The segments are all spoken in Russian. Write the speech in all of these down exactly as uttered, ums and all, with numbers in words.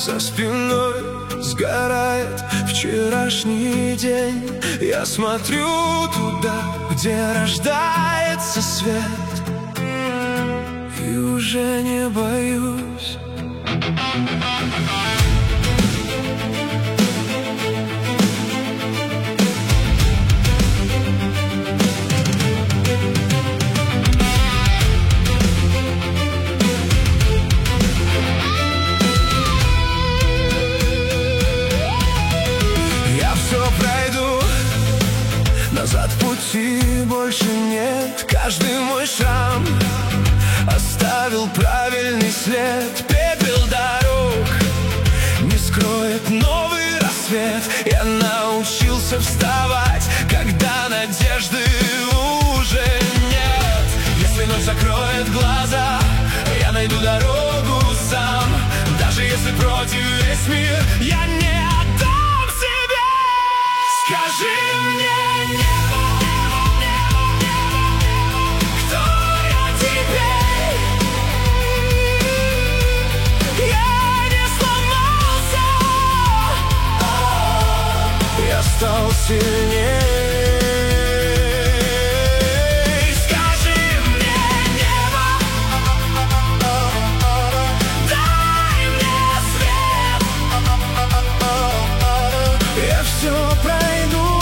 за спиной сгорает вчерашний день. Я смотрю туда, где рождается свет, и уже не боюсь. Назад пути больше нет. Каждый мой шрам оставил правильный след. Пепел дорог не скроет новый рассвет. Я научился вставать, когда надежды уже нет. Если ночь закроет глаза, я найду дорогу сам. Даже если против весь мир, я не отдам себе. Скажи мне, стал сильней. Скажи мне, небо, дай мне свет. Я все пройду.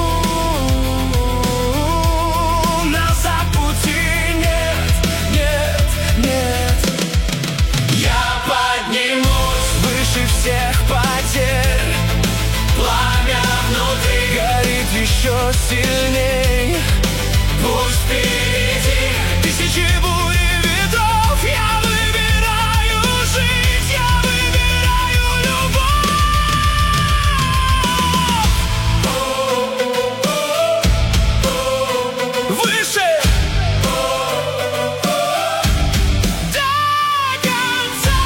Назад пути нет, нет, нет. Я поднимусь выше всех потерь. Пламя внутри горит еще сильней. Пусть впереди тысячи бурь и ветров. Я выбираю жить, я выбираю любовь. Выше до конца.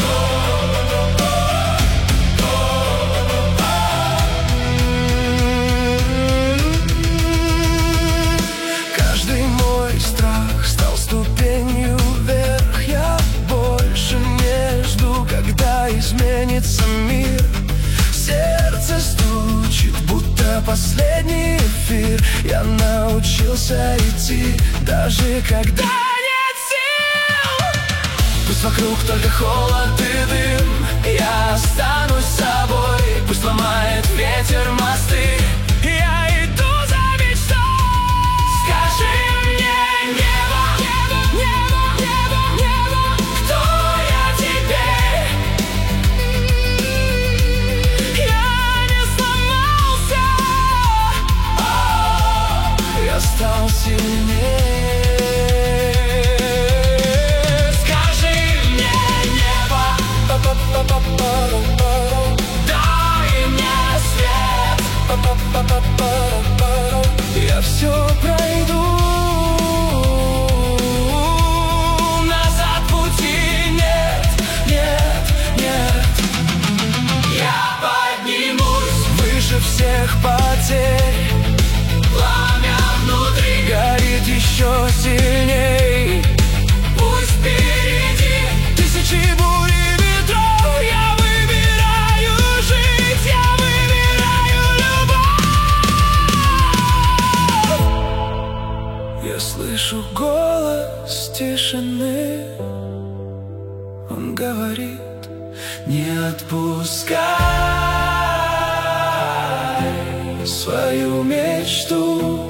Изменится мир. Сердце стучит, будто последний эфир. Я научился идти, даже когда нет сил. Пусть вокруг только холод и дым, я останусь собой. Пусть ломает ветер мосты, я иду за мечтой. Скажи мне, небо, небо, небо, небо, небо, кто я теперь? Стал сильнее. Скажи мне, небо, дай мне свет. Я все пройду. Назад пути нет, нет, нет. Я поднимусь выше всех потерь. Пламя внутри горит еще сильней. Пусть впереди тысячи бурь и ветров. Я выбираю жить, я выбираю любовь. Я слышу голос тишины. Он говорит: не отпускай свою мечту.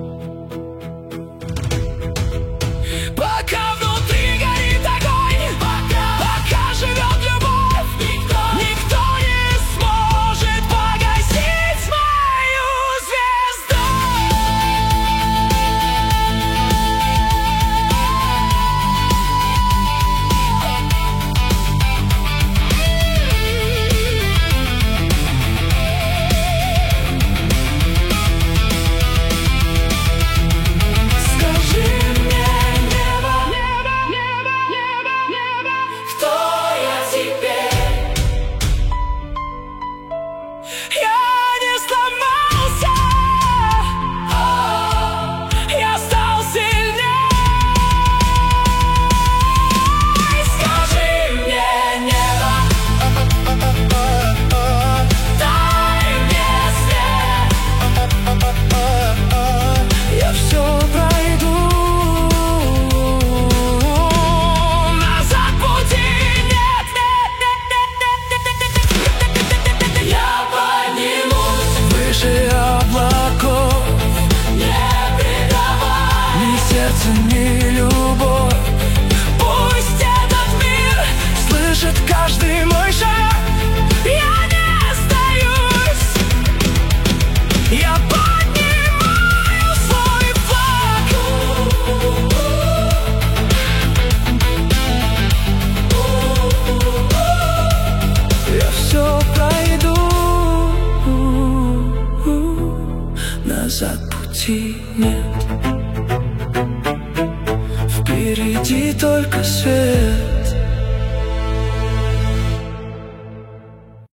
Пока внутри горит огонь, пока, пока живет любовь, никто, никто не сможет погасить мою звезду. все пройду. Назад пути нет, впереди только свет.